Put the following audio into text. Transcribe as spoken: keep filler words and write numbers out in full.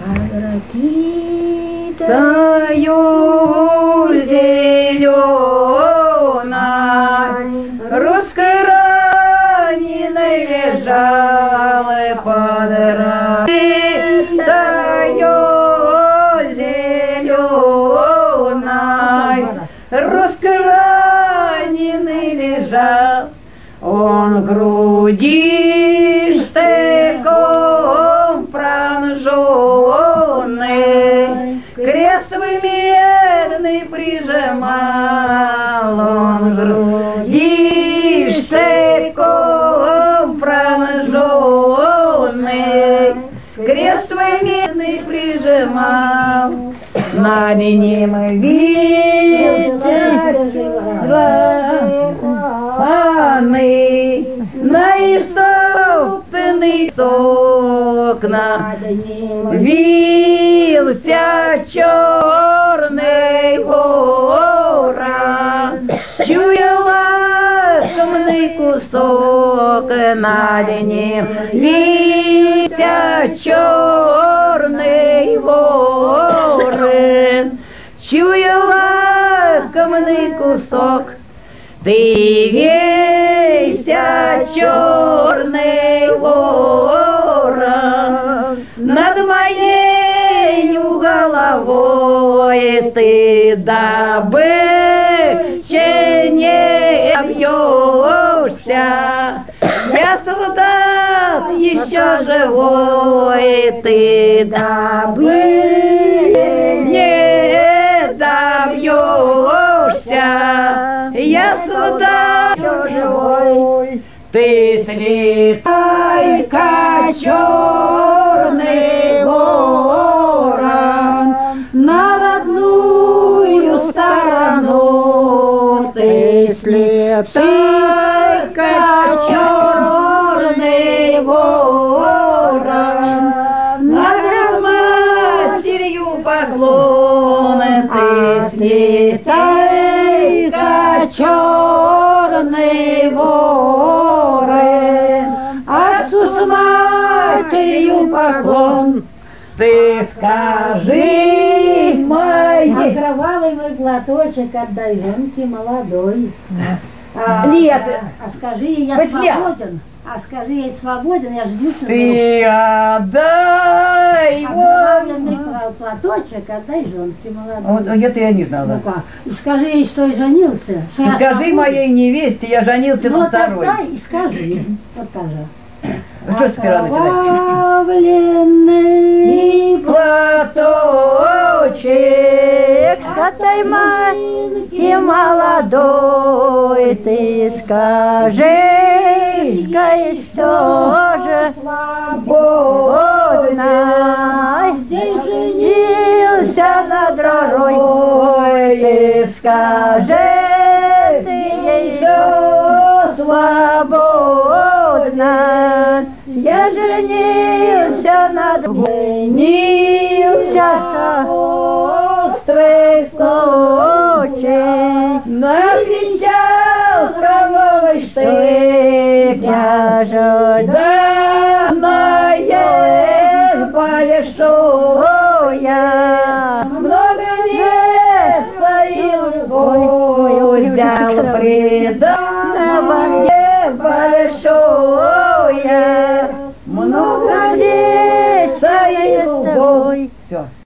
Таю зеленой, русской раненой лежала под ракой. Таю зеленой, русской раненый лежал, он груди штыком пронженный, крест медный прижимал, он груди штыком пронженный, крест медный прижимал. Над ним ветер званый, на истопный сок, над ним вился черный ворон, чуя лакомный кусок, над ним вился черный ворон, чуя лакомный кусок. Ты вейся, черный ворон, над моей головой, ты добычи не бьешься. Я солдат еще живой, ты добычи не добьешься. Я солдат живой, ты слетай-ка, черный ворон, на родную сторону. Ты слетай-ка, черный ворон, над матерью поклон. Ты слетай, черный ворон, отцу с матерью поклон. Ты скажи моей, а кровавый мой платочек отдай женке молодой. А, нет, а, а скажи ей, я свободен. А скажи ей, свободен, я женился. Ты отдай его. Окровавленный платочек отдай женке молодой. Вот это я не знала. Ну как? И скажи ей, что я женился. Что я скажи свободен. моей невесте, я женился ну, на второй. Ну и скажи. Вот так же. Что сперва начинать? Окровавленный платочек отдай матери молодой, ты скажи, что же свободно, здесь женился на другой. Ты скажи, ты еще свободна, я женился на другой. Женился острый случай, навенчал кровавый штык. Я жданная большая, много лет своей любовью взял преданного мне большое, много лет своей любовью. Все.